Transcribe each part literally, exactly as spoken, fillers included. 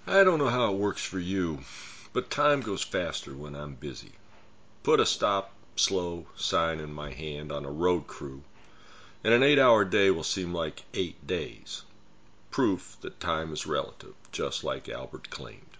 I don't know how it works for you, but time goes faster when I'm busy. Put a stop, slow sign in my hand on a road crew, and an eight-hour day will seem like eight days. Proof that time is relative, just like Albert claimed.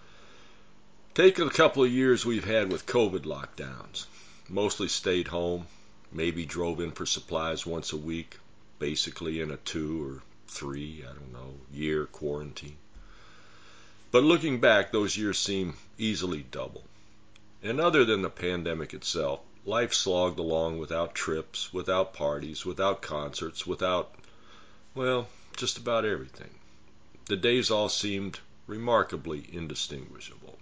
Take a couple of years we've had with COVID lockdowns. Mostly stayed home, maybe drove in for supplies once a week, basically in a two or three, I don't know, year quarantine. But looking back, those years seem easily double. And other than the pandemic itself, life slogged along without trips, without parties, without concerts, without, well, just about everything. The days all seemed remarkably indistinguishable.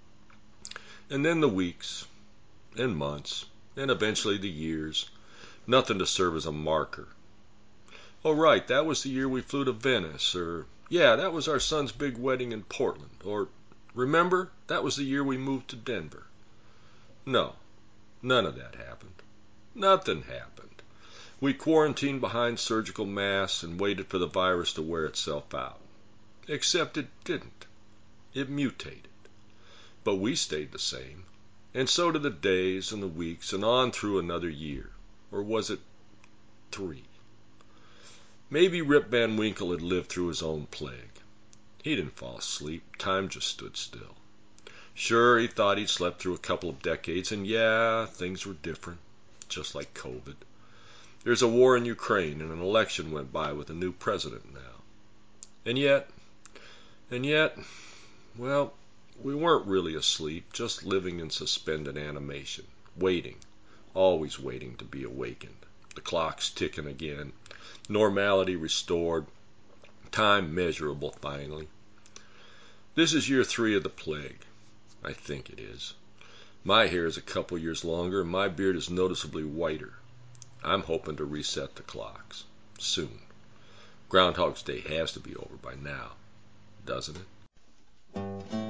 And then the weeks, and months, and eventually the years, nothing to serve as a marker. Oh, right, that was the year we flew to Venice, or, yeah, that was our son's big wedding in Portland, or, remember, that was the year we moved to Denver. No, none of that happened. Nothing happened. We quarantined behind surgical masks and waited for the virus to wear itself out. Except it didn't. It mutated. But we stayed the same, and so did the days and the weeks, and on through another year. Or was it three? Maybe Rip Van Winkle had lived through his own plague. He didn't fall asleep. Time just stood still. Sure, he thought he'd slept through a couple of decades, and yeah, things were different, just like COVID. There's a war in Ukraine, and an election went by with a new president now. And yet, and yet, well, we weren't really asleep, just living in suspended animation, waiting, always waiting to be awakened. The clock's ticking again, normality restored, time measurable finally. This is year three of the plague. I think it is. My hair is a couple years longer, and my beard is noticeably whiter. I'm hoping to reset the clocks. Soon. Groundhog's Day has to be over by now, doesn't it?